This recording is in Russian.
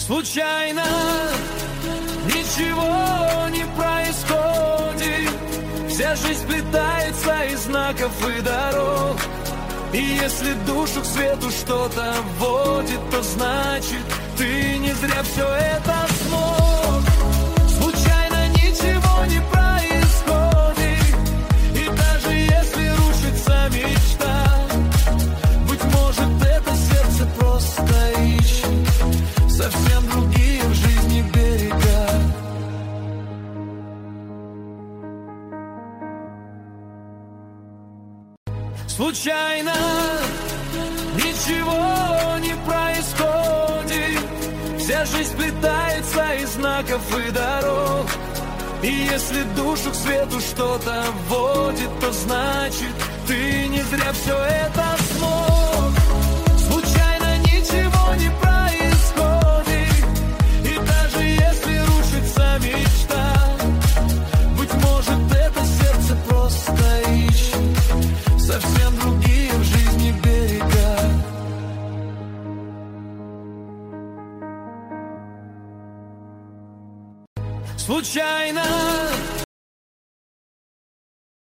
Случайно ничего не происходит. Вся жизнь сплетается из знаков и дорог. И если душу к свету что-то вводит, то значит, ты не зря все это смог. Случайно ничего не происходит. И даже если рушится мечта, быть может, это сердце просто ищет совсем другие в жизни берега. Случайно ничего не происходит. Вся жизнь сплетается из знаков и дорог. И если душу к свету что-то вводит, то значит, ты не зря все это смог. Случайно ничего не происходит. И даже если рушится мечта, быть может, это сердце просто ищет совсем другие в жизни берега. Случайно